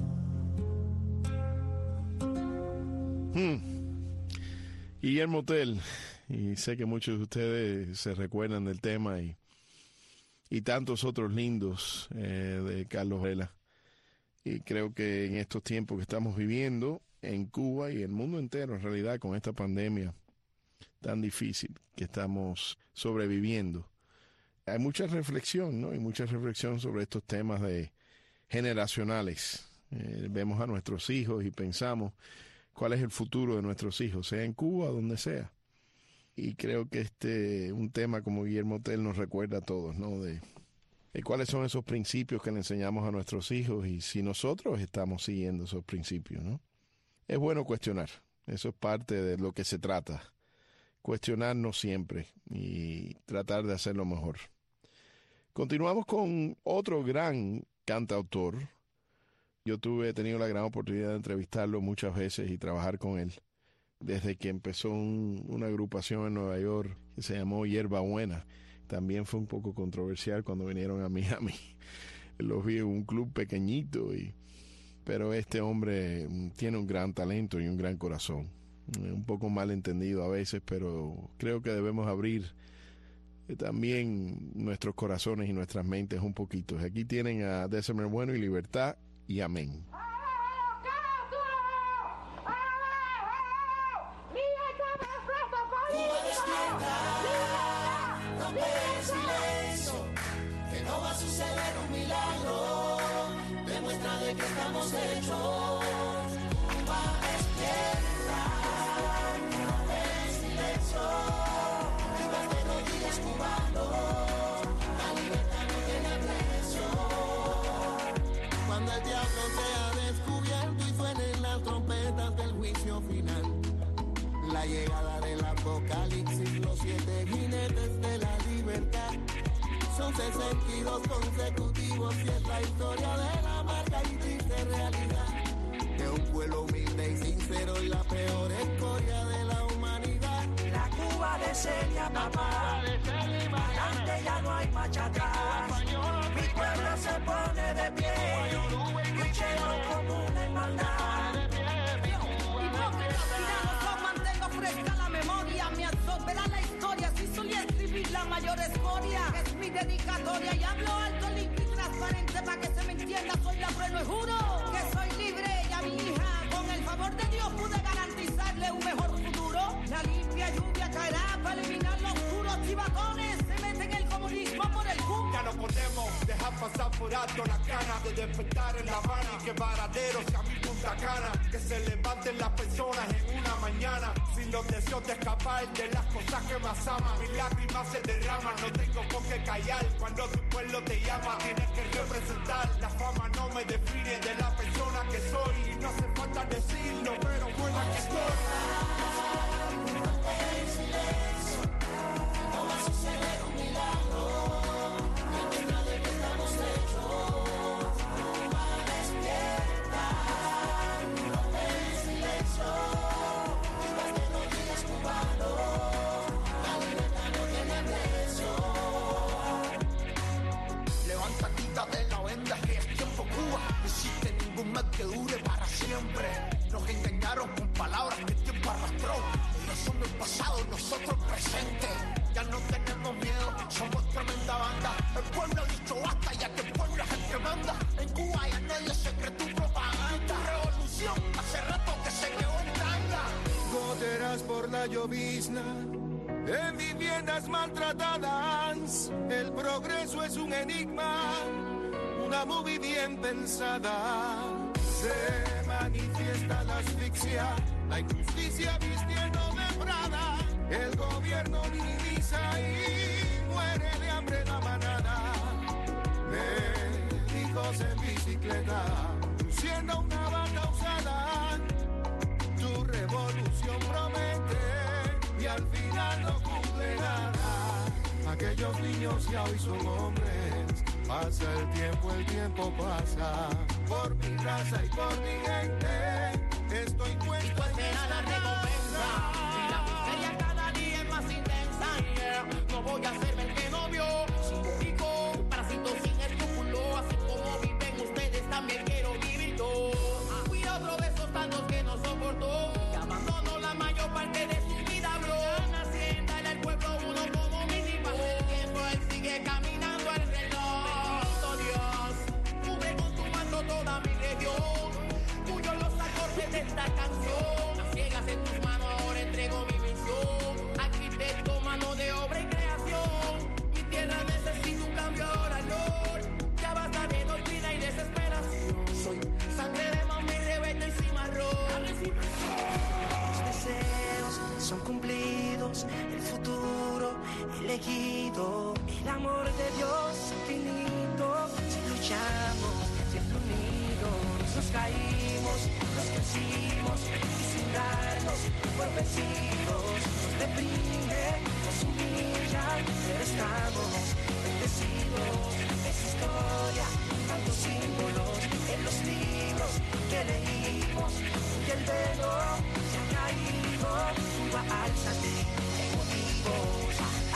Guillermo Tell, y sé que muchos de ustedes se recuerdan del tema y tantos otros lindos de Carlos Varela. Y creo que en estos tiempos que estamos viviendo en Cuba y el mundo entero, en realidad, con esta pandemia tan difícil que estamos sobreviviendo, hay mucha reflexión, ¿no? Hay mucha reflexión sobre estos temas generacionales. Vemos a nuestros hijos y pensamos cuál es el futuro de nuestros hijos, sea en Cuba o donde sea. Y creo que un tema como Guillermo Tell nos recuerda a todos, ¿no? De cuáles son esos principios que le enseñamos a nuestros hijos y si nosotros estamos siguiendo esos principios, ¿no? Es bueno cuestionar. Eso es parte de lo que se trata. Cuestionarnos siempre y tratar de hacerlo mejor. Continuamos con otro gran cantautor. Yo he tenido la gran oportunidad de entrevistarlo muchas veces y trabajar con él desde que empezó una agrupación en Nueva York que se llamó Hierba Buena. También fue un poco controversial cuando vinieron a Miami. Los vi en un club pequeñito, pero este hombre tiene un gran talento y un gran corazón. Un poco mal entendido a veces, pero creo que debemos abrir también nuestros corazones y nuestras mentes un poquito. Aquí tienen a December Bueno y Libertad y Amén. Cuba despierta, rompe el silencio, que no va a suceder un milagro, demuestra de que estamos hechos. Cuba despierta, rompe el silencio, vivas de los días cubanos, la libertad no tiene precio. Cuando el diablo sea descubierto y suenen las trompetas del juicio final, la llegada del apocalipsis, los 7 jinetes de la libertad. Son 62 consecutivos y es la historia de la amarga y triste realidad de un pueblo humilde y sincero y la peor escoria de la humanidad. La Cuba de Celia, papá, adelante ya no hay marcha atrás. Mi pueblo se pone de pie, luchemos como una hermandad. Fresca la memoria, me absorberá la historia. Si solía escribir la mayor escoria, es mi dedicatoria y hablo alto, limpio y transparente para que se me entienda. Soy la prueba y juro que soy libre y a mi hija con el favor de Dios pude garantizarle un mejor futuro. La limpia lluvia caerá para eliminar los oscuros chivatones. Se meten el comunismo por el culo. Ya no podemos dejar pasar por alto las ganas de despertar en La Habana y que Varadero sea mi Punta Cana. Que se levanten las personas en una mañana sin los deseos de escapar de las cosas que más aman. Mis lágrimas se derraman, no tengo por qué callar. Cuando tu pueblo te llama tienes que representar. La fama no me define de la persona que soy y no hace falta decirlo, pero buena que estoy. El silencio, no va a suceder un milagro, demuestra de que estamos hechos. Cuba despierta, rompe el silencio, vivas de los días cubanos, la libertad no tiene precio. Levanta, quítate la venda, que es tiempo Cuba. No existe ningún mal que dure para siempre. Nos engañaron con palabras que el tiempo arrastró. Ellos son el pasado, nosotros el presente. Ya no tenemos miedo, somos tremenda banda. El pueblo ha dicho basta, ya que el pueblo es el que manda. En Cuba ya nadie se cree tu propaganda. Tu revolución hace rato que se quedó en tanga. Goteras por la llovizna, en viviendas maltratadas. El progreso es un enigma, una movie bien pensada. Se manifiesta la asfixia, la injusticia vistiendo de Prada. El gobierno minimiza y muere de hambre la manada. Médicos en bicicleta, luciendo una banda usada. Tu revolución promete y al final no cumple nada. Aquellos niños ya hoy son hombres. Pasa el tiempo pasa. Por mi raza y por mi gente, estoy puesto en será la recompensa. Y la miseria cada día es más intensa. Yeah. No voy a ser el que no vio. Simbólico, parasito sin escrúpulo. Así como viven ustedes, también quiero vivir yo. Fui otro de esos tantos que no soportó. Y abandonó la mayor parte de su vida, bro. La hacienda era el pueblo, uno como mínimo. El tiempo él sigue caminando el reloj. Bendito Dios, cubre con tu manto toda mi región. Tuyo los acordes de esta canción. Las ciegas en tus manos, ahora entrego mi visión. Arquitecto, mano de obra y creación. Mi tierra necesita caímos, nos crecimos y sin darnos por vencidos. Nos deprime, nos humilla, pero estamos bendecidos. Es historia, tantos símbolos en los libros que leímos y el velo se ha caído. Cuba, álzate, emotivos.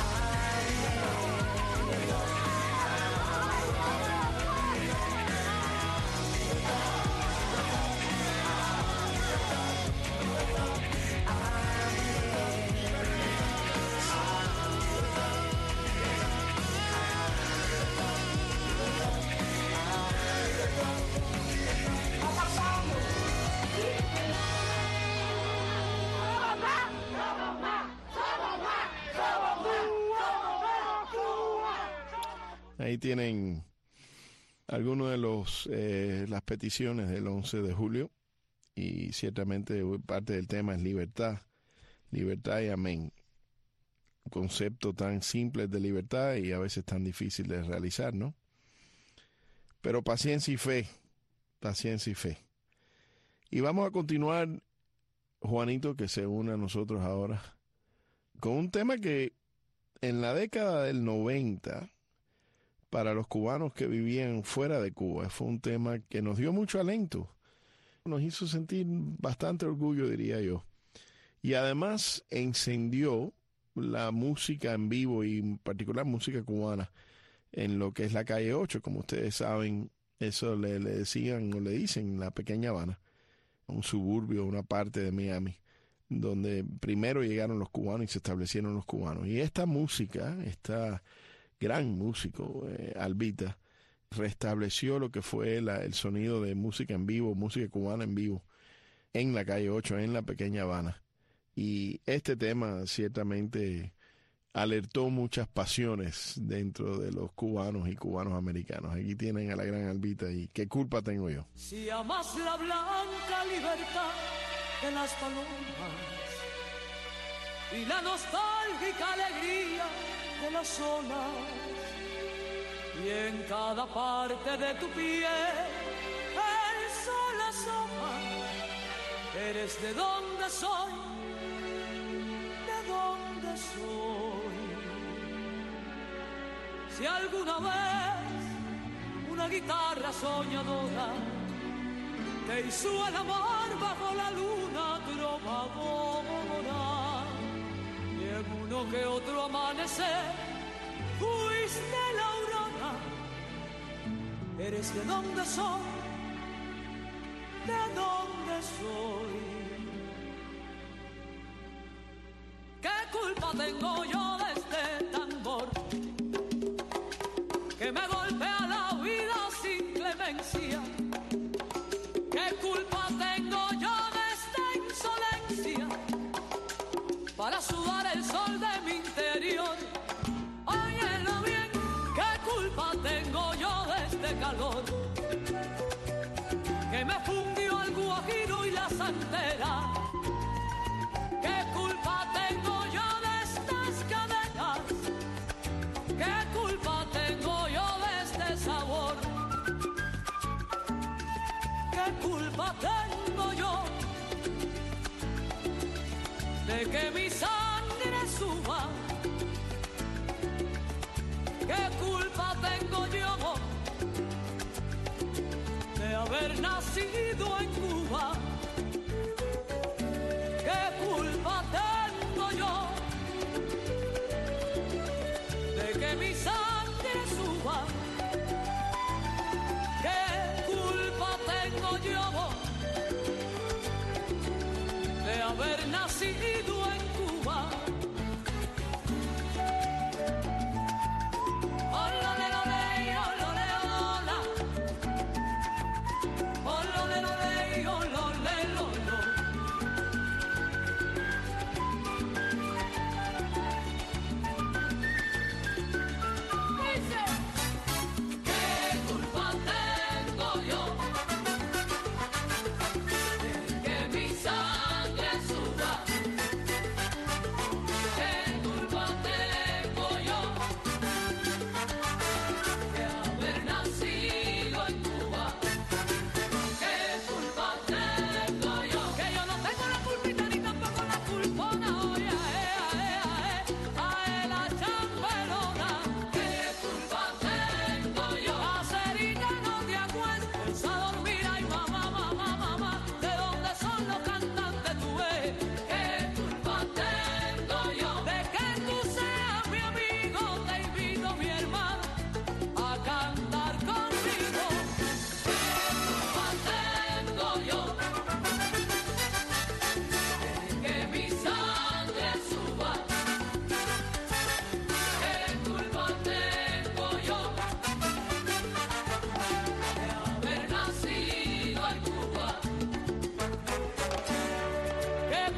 Ahí tienen algunos de las peticiones del 11 de julio y ciertamente parte del tema es libertad, libertad y amén. Un concepto tan simple de libertad y a veces tan difícil de realizar, ¿no? Pero paciencia y fe, paciencia y fe. Y vamos a continuar, Juanito, que se une a nosotros ahora, con un tema que en la década del 90... para los cubanos que vivían fuera de Cuba, fue un tema que nos dio mucho alento, nos hizo sentir bastante orgullo, diría yo. Y además encendió la música en vivo y en particular música cubana en lo que es la calle 8, como ustedes saben, eso le decían o le dicen la Pequeña Habana, un suburbio, una parte de Miami, donde primero llegaron los cubanos y se establecieron los cubanos. Y esta música, esta gran músico, Albita, restableció lo que fue el sonido de música en vivo, música cubana en vivo, en la calle 8, en la Pequeña Habana. Y este tema ciertamente alertó muchas pasiones dentro de los cubanos y cubanos americanos. Aquí tienen a la gran Albita y ¿qué culpa tengo yo? Si amas la blanca libertad de las palomas y la nostálgica alegría de las olas, y en cada parte de tu piel el sol asoma, eres de donde soy, de donde soy. Si alguna vez una guitarra soñadora te hizo el amor bajo la luna trovadora, y en uno que otro amanecer fuiste la aurora, eres de donde soy, de donde soy. ¿Qué culpa tengo yo de este tambor que me golpea la vida sin clemencia? ¿Qué culpa tengo yo de esta insolencia para sudar el sol de mi interior? Óyelo bien, ¿qué culpa tengo yo de este calor que me fundió el guajiro y la santera? ¿Qué culpa tengo yo de estas cadenas? ¿Qué culpa tengo yo de este sabor? ¿Qué culpa tengo yo de que mi sangre suba? ¿Qué culpa tengo yo de haber nacido en Cuba? ¿Qué culpa tengo yo de que mi sangre suba? ¿Qué culpa tengo yo de haber nacido en Cuba?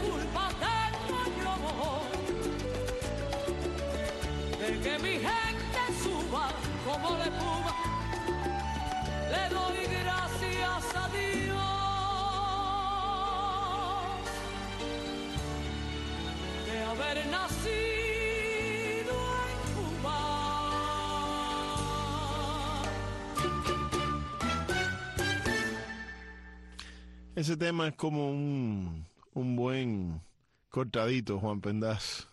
culpa tengo yo de que mi gente suba como de Cuba. Le doy gracias a Dios de haber nacido en Cuba. Ese tema es como un buen cortadito, Juan Pendas.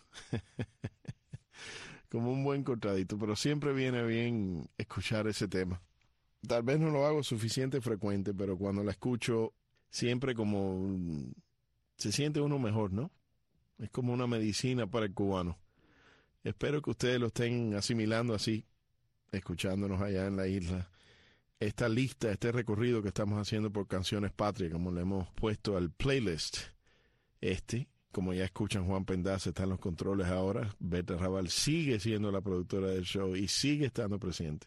Como un buen cortadito, pero siempre viene bien escuchar ese tema. Tal vez no lo hago suficiente frecuente, pero cuando la escucho, siempre como se siente uno mejor, ¿no? Es como una medicina para el cubano. Espero que ustedes lo estén asimilando así, escuchándonos allá en la isla. Esta lista, este recorrido que estamos haciendo por Canciones Patrias, como le hemos puesto al playlist, como ya escuchan, Juan Pendas está en los controles ahora. Berta Raval sigue siendo la productora del show y sigue estando presente.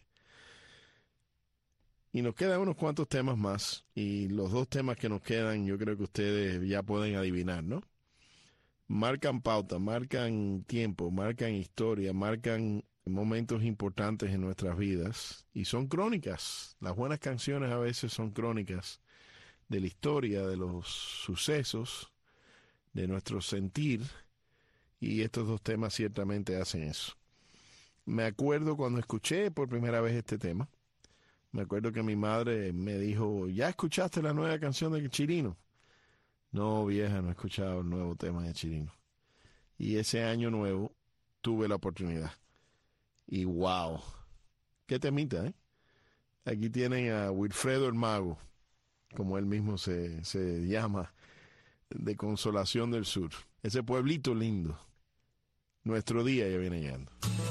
Y nos quedan unos cuantos temas más. Y los dos temas que nos quedan, yo creo que ustedes ya pueden adivinar, ¿no? Marcan pauta, marcan tiempo, marcan historia, marcan momentos importantes en nuestras vidas. Y son crónicas. Las buenas canciones a veces son crónicas de la historia, de los sucesos, de nuestro sentir. Y estos dos temas ciertamente hacen eso. Me acuerdo cuando escuché por primera vez este tema. Me acuerdo que mi madre me dijo, ¿ya escuchaste la nueva canción de Chirino? No, vieja, no he escuchado el nuevo tema de Chirino. Y ese año nuevo tuve la oportunidad. Y wow, qué temita, ¿eh? Aquí tienen a Wilfredo el Mago, como él mismo se llama, de Consolación del Sur. Ese pueblito lindo. Nuestro día ya viene llegando.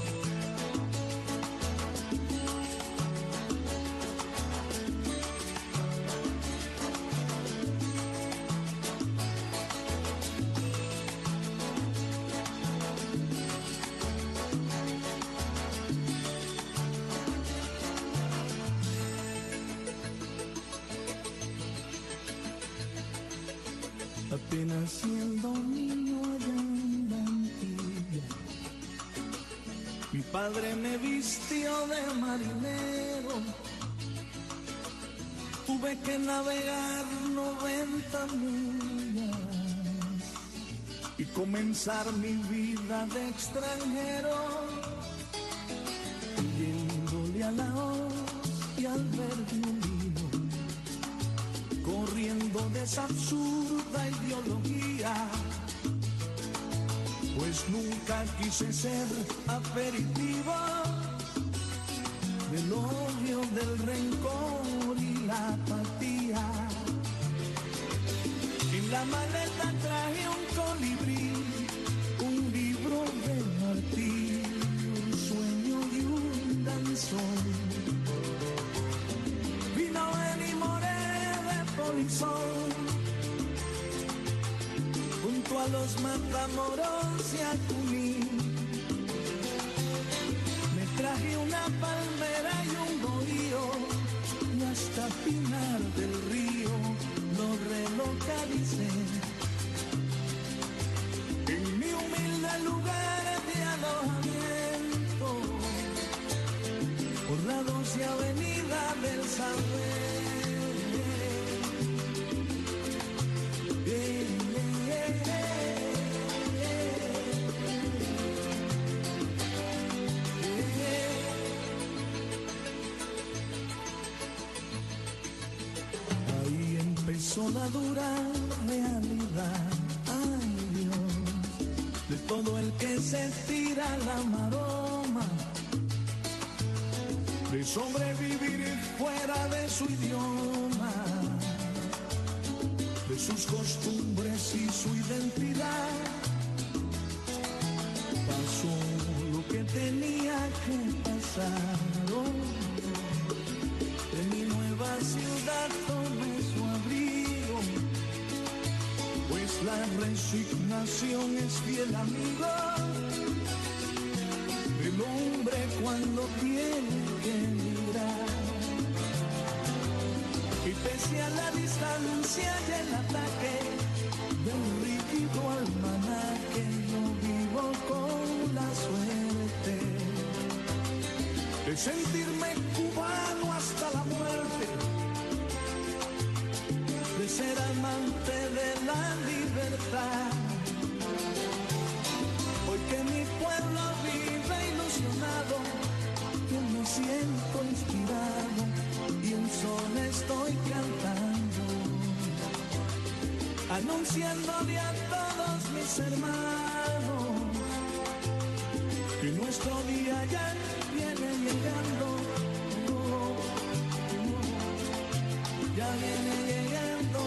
Apenas siendo niño allá en la Antilla, mi padre me vistió de marinero. Tuve que navegar 90 millas y comenzar mi vida de extranjero, yéndole a la hoz y al verdulino, corriendo de esa absurda ideología, pues nunca quise ser aperitivo del odio, del rencor y la apatía. En la maleta traje un colibrí, un libro de martirio, un sueño y un danzón. Vino él y moré de polizón, junto a los Matamoros y a Junín. Me traje una palmera y un bohío, y hasta Pinar del Río lo relocalicé. En mi humilde lugar de alojamiento, por la 12 avenida del Saber. Ahí empezó la dura realidad, ay Dios, de todo el que se tira la maroma, de sobrevivir fuera de su idioma, de sus costumbres y su identidad. Pasó lo que tenía que pasar. De mi nueva ciudad tomé su abrigo, pues la resignación es fiel amigo del hombre cuando tiene que emigrar. Y pese a la distancia y el ataque del rígido almanaque, yo vivo con la suerte de sentirme cubano hasta la muerte, de ser amante de la libertad. Hoy que mi pueblo vive ilusionado, yo me siento inspirado y un son estoy cantando, anunciándole a todos mis hermanos que nuestro día ya viene llegando, ya viene llegando,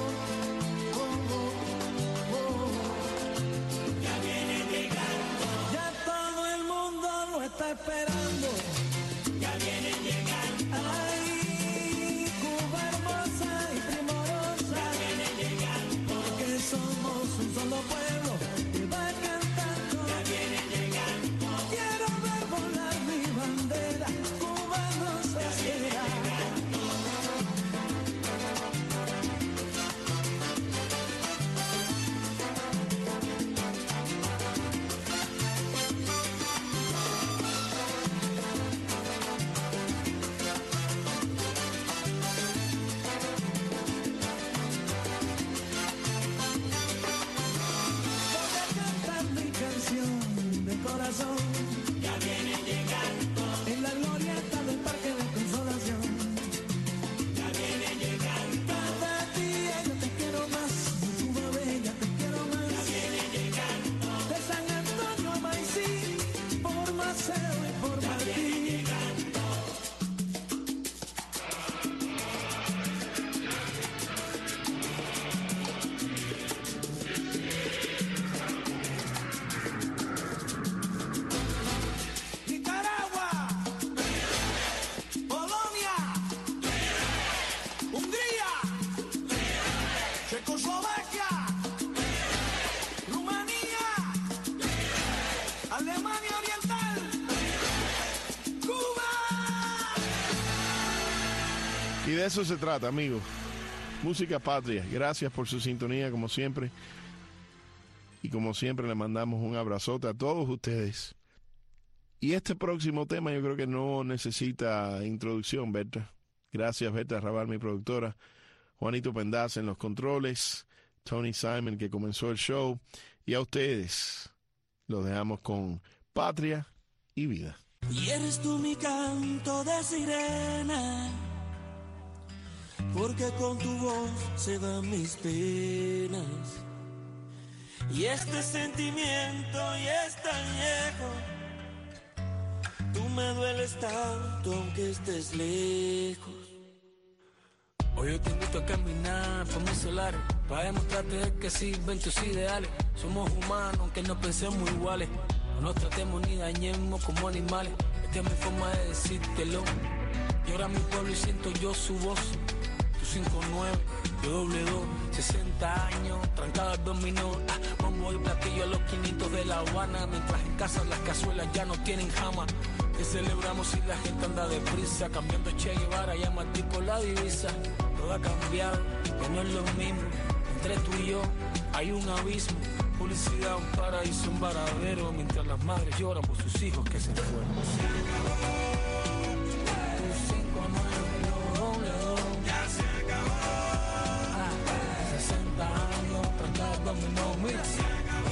ya viene llegando, ya todo el mundo lo está esperando, ya viene llegando, ay, Cuba hermosa y primorosa, ya viene llegando, porque somos un solo pueblo que va cantando, ya viene llegando, quiero ver volar mi bandera, Cuba nos espera. Ya viene llegando en la glorieta del Parque de Consolación. Ya viene llegando. Cada día yo te quiero más, Cuba bella te quiero más. Ya viene llegando. De San Antonio a Maicí, por Maceo y por Martín. Y de eso se trata, amigos. Música patria. Gracias por su sintonía, como siempre. Y como siempre, le mandamos un abrazote a todos ustedes. Y este próximo tema yo creo que no necesita introducción, Berta. Gracias, Berta Raval, mi productora. Juanito Pendaza en los controles. Tony Simon, que comenzó el show. Y a ustedes los dejamos con Patria y Vida. Y eres tú mi canto de sirena, porque con tu voz se van mis penas. Y este sentimiento ya es tan viejo, tú me dueles tanto aunque estés lejos. Hoy yo te invito a caminar por mis solares, para demostrarte que sirven tus ideales. Somos humanos aunque no pensemos iguales, no nos tratemos ni dañemos como animales. Esta es mi forma de decírtelo. Llora mi pueblo y siento yo su voz. 59, yo doble 2, 60 años, trancado al dominó, bombo y platillo a los 500 de La Habana, mientras en casa las cazuelas ya no tienen jama. Que celebramos si la gente anda deprisa, cambiando Che Guevara, llama al tipo la divisa. Todo ha cambiado, ya no es lo mismo, entre tú y yo hay un abismo. Publicidad, un paraíso, un varadero, mientras las madres lloran por sus hijos que se fueron. Se acabó. Dominó, mira. Se acabó.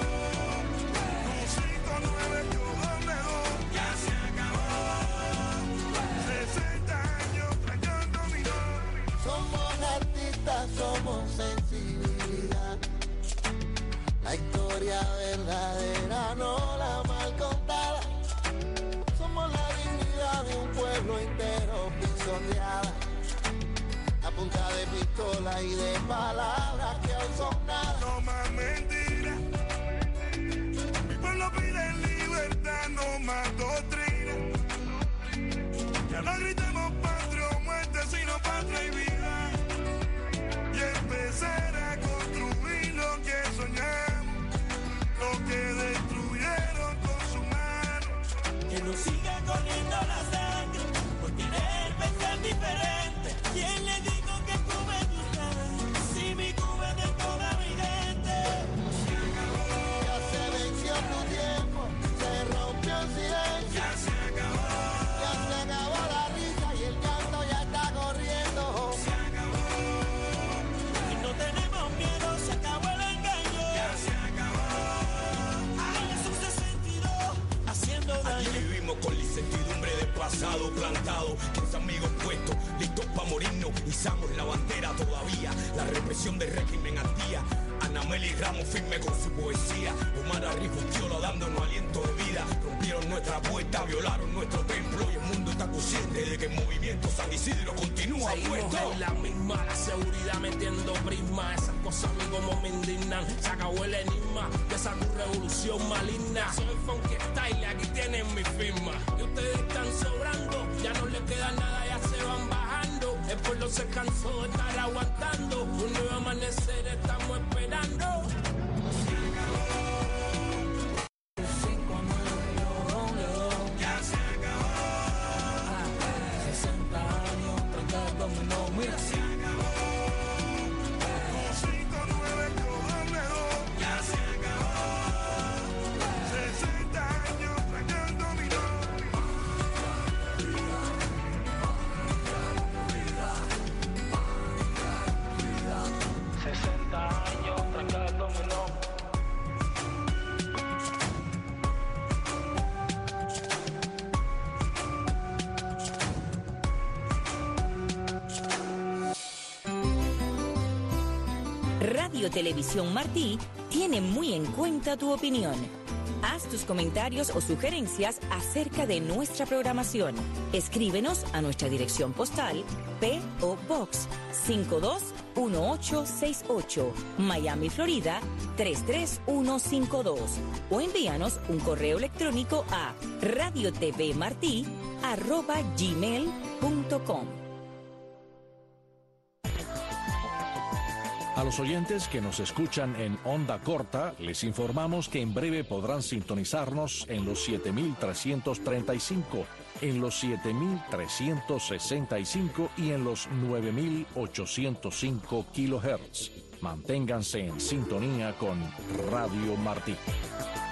5-9 yo doble 2. Ya se acabó. 60 años trayendo dominó. Somos artistas, somos sensibilidad. La historia verdadera, no la mal contada. Somos la dignidad de un pueblo entero pisoteada. A punta de pistola y de palabras que hoy son nada. No más mentiras. Mi pueblo pide libertad, no más doctrina. Ya no gritemos patria o muerte, sino patria y vida. Y empezar a construir lo que soñamos, lo que destruyeron con su mano. Que nos siga corriendo la sangre por querer pensar diferente. ¿Quién le dijo que Cuba es de ustedes? Si mi Cuba es de toda mi gente. soldado plantado, 15 amigos puestos, listos para morirnos, izamos la bandera todavía, la represión del régimen al día. Anameli Ramos firme con su poesía, Omar Arrigustiola dándonos aliento de vida. Rompieron nuestra puerta, violaron nuestro templo y el mundo está consciente de que el movimiento San Isidro continúa puesto. En la misma, la seguridad metiendo prisma, esas cosas a mí como me indignan. Se acabó el enigma de esa revolución maligna. Soy Funky Style, aquí tienen mi firma. Y ustedes están sobrando, ya no les queda nada, ya se van bajando. El pueblo se cansó de estar aguantando, un nuevo amanecer estamos esperando. Ya se acabó. 60 años, 30 dominó, mira. Se acabó. 5-9 ya se acabó. 60 años, 30 dominó. 60 años, 30 dominó. Radio Televisión Martí tiene muy en cuenta tu opinión. Haz tus comentarios o sugerencias acerca de nuestra programación. Escríbenos a nuestra dirección postal P.O. Box 521868, Miami, Florida 33152, o envíanos un correo electrónico a radiotvmarti@gmail.com. A los oyentes que nos escuchan en onda corta, les informamos que en breve podrán sintonizarnos en los 7335, en los 7365 y en los 9805 kilohertz. Manténganse en sintonía con Radio Martí.